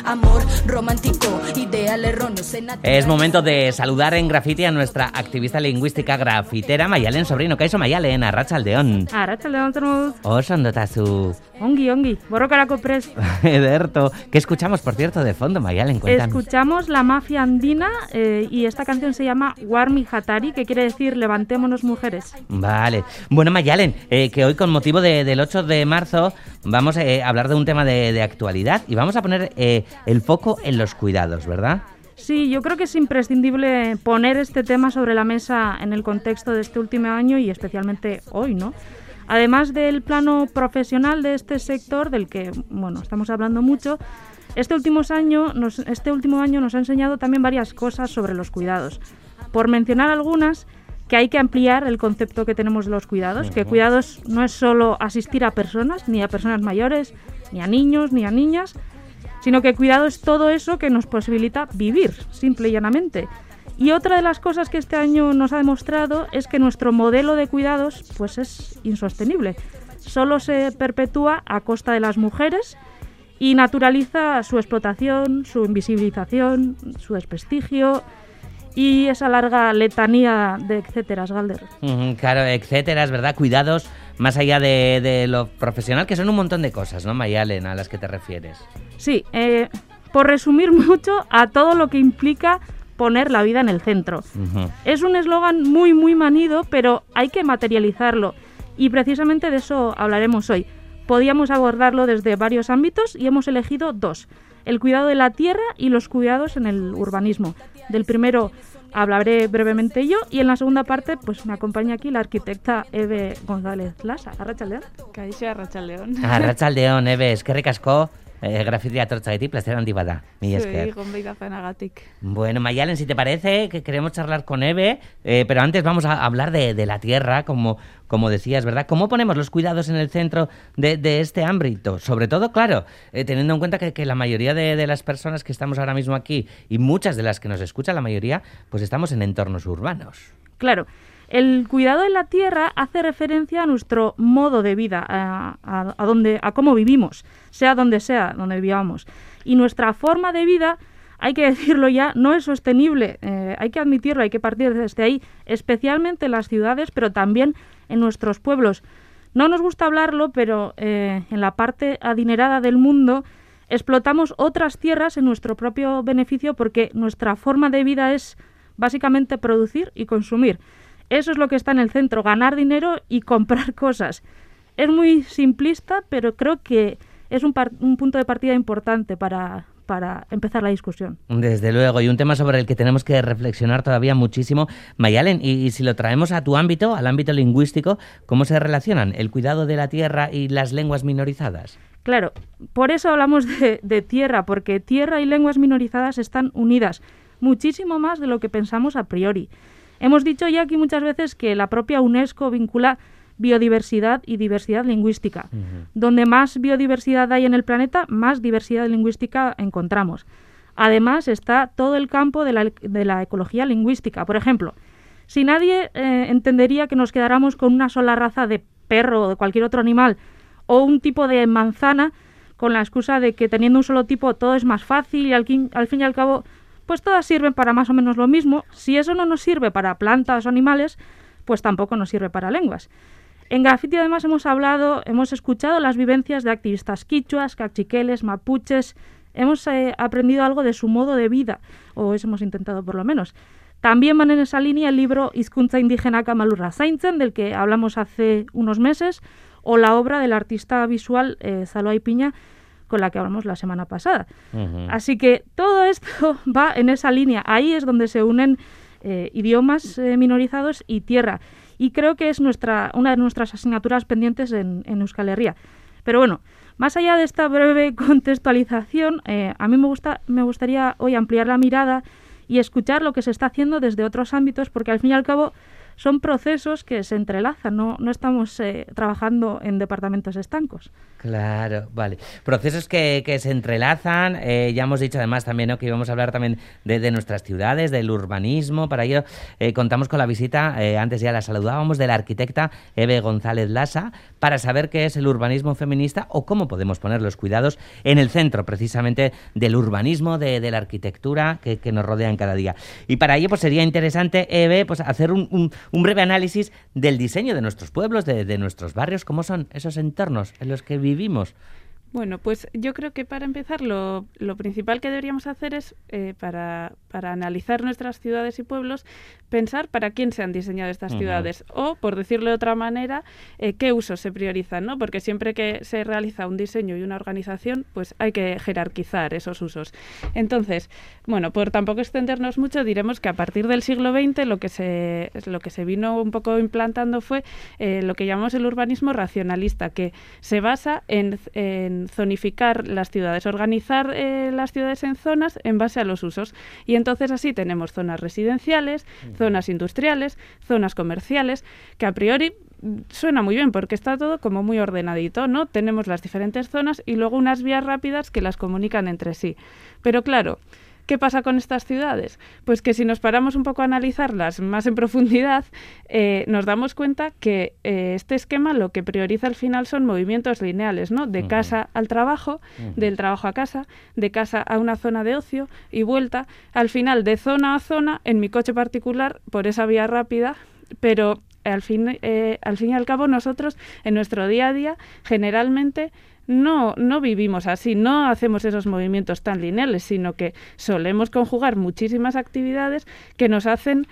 amor romántico, ideal erróneos en natural. Es momento de saludar en Graffiti a nuestra activista lingüística grafitera Maialen Sobrino. Kaixo Maialen, arratsaldeon. Arratsaldeon, Truz. Oso ondotazu. Ongi, borrokarako prest. Ederto. ¿Qué escuchamos, por cierto, de fondo, Maialen? Cuéntanos. Escuchamos La Mafia Andina y esta canción se llama Warmi Hatari, que quiere decir levantémonos mujeres. Vale. Bueno, Maialen, que hoy con motivo del 8 de marzo vamos a hablar de un tema de actualidad y vamos a poner el foco en los cuidados, ¿verdad? Sí, yo creo que es imprescindible poner este tema sobre la mesa en el contexto de este último año y especialmente hoy, ¿no? Además del plano profesional de este sector, del que estamos hablando mucho, este último año nos ha enseñado también varias cosas sobre los cuidados. Por mencionar algunas, que hay que ampliar el concepto que tenemos de los cuidados, que cuidados no es solo asistir a personas, ni a personas mayores, ni a niños, ni a niñas, sino que cuidado es todo eso que nos posibilita vivir, simple y llanamente. Y otra de las cosas que este año nos ha demostrado es que nuestro modelo de cuidados pues es insostenible. Solo se perpetúa a costa de las mujeres y naturaliza su explotación, su invisibilización, su desprestigio y esa larga letanía de etcéteras, Galder. Claro, etcéteras, ¿verdad? Cuidados más allá de lo profesional, que son un montón de cosas, ¿no, Maialen, a las que te refieres? Sí, por resumir mucho, a todo lo que implica poner la vida en el centro. Es un eslogan muy manido, pero hay que materializarlo y precisamente de eso hablaremos hoy. Podíamos abordarlo desde varios ámbitos y hemos elegido dos: el cuidado de la tierra y los cuidados en el urbanismo. Del primero hablaré brevemente yo y en la segunda parte pues me acompaña aquí la arquitecta Eve González Lasa. Arratsaldeon. Kaixo, arratsaldeon. Arratsaldeon, Eve, eskerrik asko. Grafitia atortzagetik, placer handi bada. Mi esker. Sí, gonbidapenagatik. Bueno, Maialen, si te parece, que queremos charlar con Eve, pero antes vamos a hablar de la tierra, como decías, ¿verdad? ¿Cómo ponemos los cuidados en el centro de este ámbito? Sobre todo, claro, teniendo en cuenta que la mayoría de las personas que estamos ahora mismo aquí, y muchas de las que nos escuchan, la mayoría, pues estamos en entornos urbanos. Claro. El cuidado de la tierra hace referencia a nuestro modo de vida, a cómo vivimos, sea donde vivamos. Y nuestra forma de vida, hay que decirlo ya, no es sostenible. Hay que admitirlo, hay que partir desde ahí, especialmente en las ciudades, pero también en nuestros pueblos. No nos gusta hablarlo, pero en la parte adinerada del mundo explotamos otras tierras en nuestro propio beneficio porque nuestra forma de vida es básicamente producir y consumir. Eso es lo que está en el centro, ganar dinero y comprar cosas. Es muy simplista, pero creo que es un punto de partida importante para empezar la discusión. Desde luego, y un tema sobre el que tenemos que reflexionar todavía muchísimo. Maialen, y si lo traemos a tu ámbito, al ámbito lingüístico, ¿cómo se relacionan el cuidado de la tierra y las lenguas minorizadas? Claro, por eso hablamos de tierra, porque tierra y lenguas minorizadas están unidas, muchísimo más de lo que pensamos a priori. Hemos dicho ya aquí muchas veces que la propia UNESCO vincula biodiversidad y diversidad lingüística. Donde más biodiversidad hay en el planeta, más diversidad lingüística encontramos. Además está todo el campo de la ecología lingüística. Por ejemplo, si nadie entendería que nos quedáramos con una sola raza de perro o de cualquier otro animal o un tipo de manzana con la excusa de que teniendo un solo tipo todo es más fácil y al fin y al cabo pues todas sirven para más o menos lo mismo. Si eso no nos sirve para plantas o animales, pues tampoco nos sirve para lenguas. En Graffiti además hemos escuchado las vivencias de activistas quichuas, cachiqueles, mapuches. Hemos aprendido algo de su modo de vida, o eso hemos intentado por lo menos. También van en esa línea el libro Hizkuntza Indigenaka Malurra Zaintzen, del que hablamos hace unos meses, o la obra del artista visual Zaloa Piña, con la que hablamos la semana pasada. Así que todo esto va en esa línea. Ahí es donde se unen idiomas minorizados y tierra. Y creo que es una de nuestras asignaturas pendientes en Euskal Herria. Pero bueno, más allá de esta breve contextualización, a mí me gustaría hoy ampliar la mirada y escuchar lo que se está haciendo desde otros ámbitos, porque al fin y al cabo son procesos que se entrelazan, no estamos trabajando en departamentos estancos. Claro, vale. Procesos que se entrelazan. Ya hemos dicho además también, ¿no?, que íbamos a hablar también de nuestras ciudades, del urbanismo. Para ello contamos con la visita, antes ya la saludábamos, de la arquitecta Eve González Lasa, para saber qué es el urbanismo feminista o cómo podemos poner los cuidados en el centro precisamente del urbanismo, de la arquitectura que nos rodea en cada día. Y para ello pues sería interesante, Eve, pues hacer un breve análisis del diseño de nuestros pueblos, de nuestros barrios, cómo son esos entornos en los que vivimos. Bueno, pues yo creo que para empezar lo principal que deberíamos hacer es, para analizar nuestras ciudades y pueblos, pensar para quién se han diseñado estas ciudades o, por decirlo de otra manera, qué usos se priorizan, ¿no? Porque siempre que se realiza un diseño y una organización, pues hay que jerarquizar esos usos. Entonces, bueno, por tampoco extendernos mucho, diremos que a partir del siglo XX lo que se vino un poco implantando fue lo que llamamos el urbanismo racionalista, que se basa en zonificar las ciudades, organizar las ciudades en zonas en base a los usos. Y entonces así tenemos zonas residenciales, zonas industriales, zonas comerciales, que a priori suena muy bien porque está todo como muy ordenadito, ¿no? Tenemos las diferentes zonas y luego unas vías rápidas que las comunican entre sí. Pero claro, ¿qué pasa con estas ciudades? Pues que si nos paramos un poco a analizarlas más en profundidad, nos damos cuenta que este esquema lo que prioriza al final son movimientos lineales, ¿no? De casa al trabajo, del trabajo a casa, de casa a una zona de ocio y vuelta, al final de zona a zona, en mi coche particular, por esa vía rápida, pero al fin y al cabo nosotros en nuestro día a día generalmente no vivimos así, no hacemos esos movimientos tan lineales, sino que solemos conjugar muchísimas actividades que nos hacen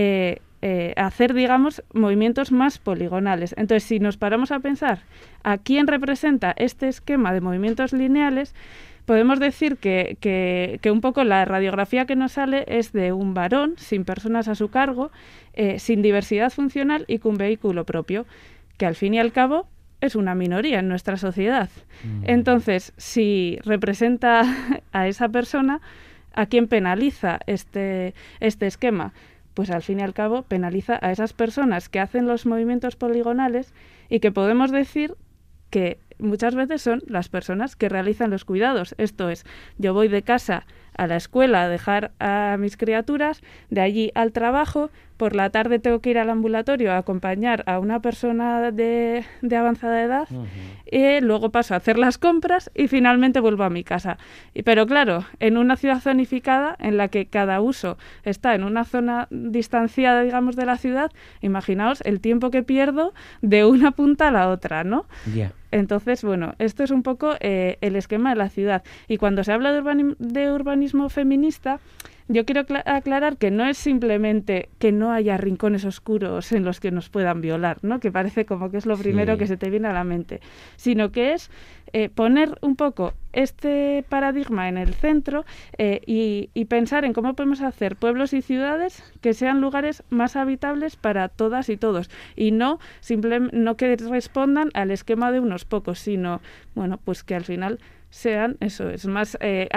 hacer, digamos, movimientos más poligonales. Entonces, si nos paramos a pensar a quién representa este esquema de movimientos lineales, podemos decir que un poco la radiografía que nos sale es de un varón sin personas a su cargo, sin diversidad funcional y con vehículo propio, que al fin y al cabo es una minoría en nuestra sociedad. Entonces, si representa a esa persona, ¿a quién penaliza este esquema? Pues al fin y al cabo penaliza a esas personas que hacen los movimientos poligonales y que podemos decir que muchas veces son las personas que realizan los cuidados. Esto es, yo voy de casa a la escuela a dejar a mis criaturas, de allí al trabajo, por la tarde tengo que ir al ambulatorio a acompañar a una persona de avanzada edad, y luego paso a hacer las compras y finalmente vuelvo a mi casa. Pero claro, en una ciudad zonificada en la que cada uso está en una zona distanciada, digamos, de la ciudad, imaginaos el tiempo que pierdo de una punta a la otra, ¿no? Yeah. Entonces, bueno, esto es un poco el esquema de la ciudad. Y cuando se habla de urbanismo feminista, yo quiero aclarar que no es simplemente que no haya rincones oscuros en los que nos puedan violar, ¿no? Que parece como que es lo primero que se te viene a la mente, sino que es poner un poco este paradigma en el centro y pensar en cómo podemos hacer pueblos y ciudades que sean lugares más habitables para todas y todos, y no que respondan al esquema de unos pocos, sino, bueno, pues que al final sean, eso es, más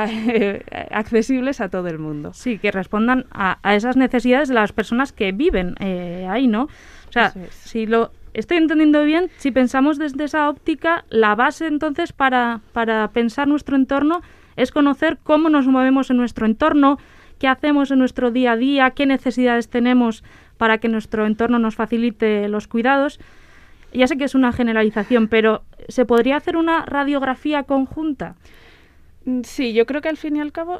accesibles a todo el mundo. Sí, que respondan a esas necesidades de las personas que viven ahí, ¿no? O sea, si lo estoy entendiendo bien, si pensamos desde esa óptica, la base entonces para pensar nuestro entorno es conocer cómo nos movemos en nuestro entorno, qué hacemos en nuestro día a día, qué necesidades tenemos para que nuestro entorno nos facilite los cuidados. Ya sé que es una generalización, pero ¿se podría hacer una radiografía conjunta? Sí, yo creo que al fin y al cabo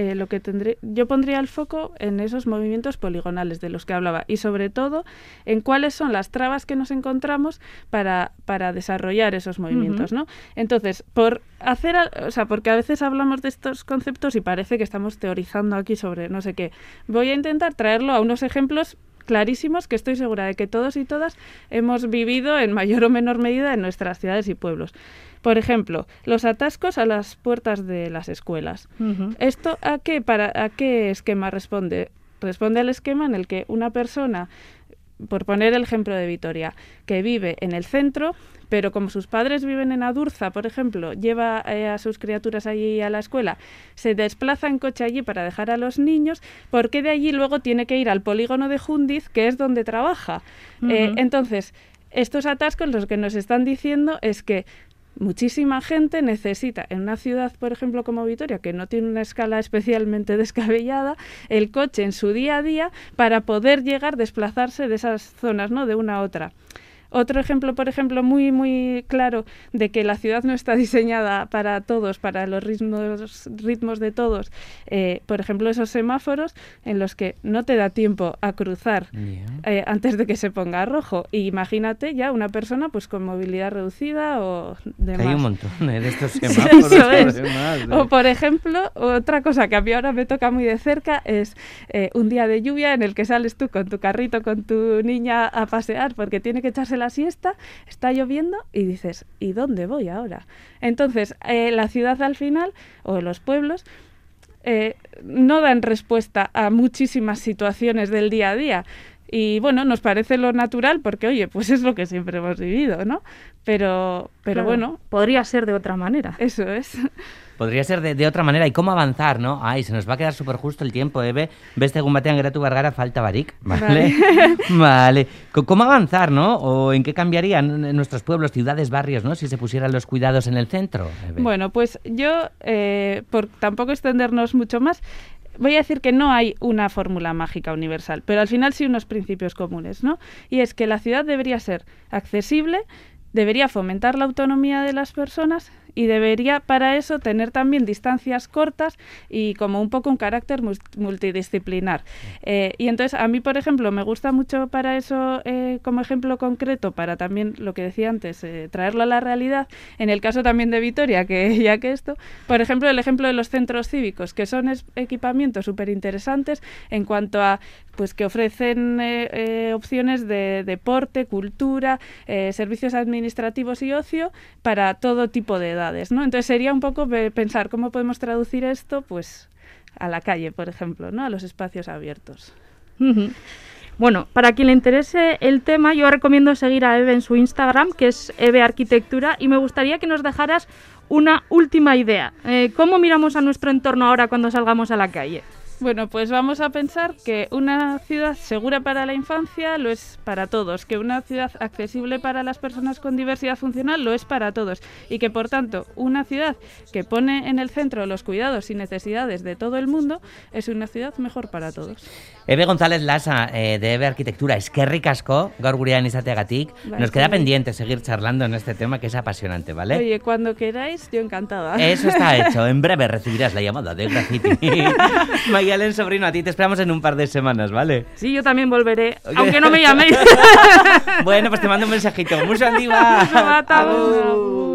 yo pondría el foco en esos movimientos poligonales de los que hablaba y sobre todo en cuáles son las trabas que nos encontramos para desarrollar esos movimientos, ¿no? Entonces, porque a veces hablamos de estos conceptos y parece que estamos teorizando aquí sobre no sé qué. Voy a intentar traerlo a unos ejemplos clarísimos que estoy segura de que todos y todas hemos vivido en mayor o menor medida en nuestras ciudades y pueblos. Por ejemplo, los atascos a las puertas de las escuelas. ¿Esto a qué esquema responde? Responde al esquema en el que una persona por poner el ejemplo de Vitoria, que vive en el centro, pero como sus padres viven en Adurza, por ejemplo, lleva a sus criaturas allí a la escuela, se desplaza en coche allí para dejar a los niños, porque de allí luego tiene que ir al polígono de Jundiz, que es donde trabaja. Entonces, estos atascos lo que nos están diciendo es que muchísima gente necesita, en una ciudad, por ejemplo, como Vitoria, que no tiene una escala especialmente descabellada, el coche en su día a día para poder desplazarse de esas zonas, ¿no?, de una a otra. Otro ejemplo, por ejemplo, muy, muy claro de que la ciudad no está diseñada para todos, para los ritmos de todos. Por ejemplo, esos semáforos en los que no te da tiempo a cruzar antes de que se ponga rojo. Y imagínate ya una persona pues con movilidad reducida o demás. Hay un montón de estos semáforos. Eso es. O, por ejemplo, otra cosa que a mí ahora me toca muy de cerca es un día de lluvia en el que sales tú con tu carrito, con tu niña a pasear porque tiene que echarse la siesta, está lloviendo y dices, ¿y dónde voy ahora? Entonces, la ciudad al final, o los pueblos, no dan respuesta a muchísimas situaciones del día a día. Y bueno, nos parece lo natural porque, oye, pues es lo que siempre hemos vivido, ¿no? Pero claro, bueno. Podría ser de otra manera. Eso es. Podría ser de otra manera. ¿Y cómo avanzar, no? Ay, se nos va a quedar súper justo el tiempo, Eve. Beste egun batean geratu Bargara falta barik, ¿vale? Vale. ¿Cómo avanzar, no? ¿O en qué cambiarían en nuestros pueblos, ciudades, barrios, no? Si se pusieran los cuidados en el centro, Eve. Bueno, pues yo, por tampoco extendernos mucho más, voy a decir que no hay una fórmula mágica universal, pero al final sí unos principios comunes, ¿no? Y es que la ciudad debería ser accesible, debería fomentar la autonomía de las personas y debería para eso tener también distancias cortas y como un poco un carácter multidisciplinar. Y entonces a mí, por ejemplo, me gusta mucho para eso, como ejemplo concreto, para también lo que decía antes, traerlo a la realidad, en el caso también de Vitoria, que ya que esto, por ejemplo, el ejemplo de los centros cívicos, que son equipamientos súper interesantes en cuanto a pues que ofrecen opciones de deporte, cultura, servicios administrativos y ocio para todo tipo de edades, ¿no? Entonces sería un poco pensar cómo podemos traducir esto pues a la calle, por ejemplo, ¿no? A los espacios abiertos. Bueno, para quien le interese el tema, yo recomiendo seguir a Eve en su Instagram, que es Eve Arquitectura, y me gustaría que nos dejaras una última idea. ¿Cómo miramos a nuestro entorno ahora cuando salgamos a la calle? Bueno, pues vamos a pensar que una ciudad segura para la infancia lo es para todos, que una ciudad accesible para las personas con diversidad funcional lo es para todos y que, por tanto, una ciudad que pone en el centro los cuidados y necesidades de todo el mundo es una ciudad mejor para todos. Eve González Lasa, de Eve Arquitectura, eskerrik asko, gaur gurean izateagatik. Nos queda pendiente seguir charlando en este tema que es apasionante, ¿vale? Oye, cuando queráis, yo encantada. Eso está hecho, en breve recibirás la llamada de Graffiti. Mayalen Sobrino, a ti te esperamos en un par de semanas, ¿vale? Sí, yo también volveré, aunque no me llaméis. Bueno, pues te mando un mensajito. Mucho antigua.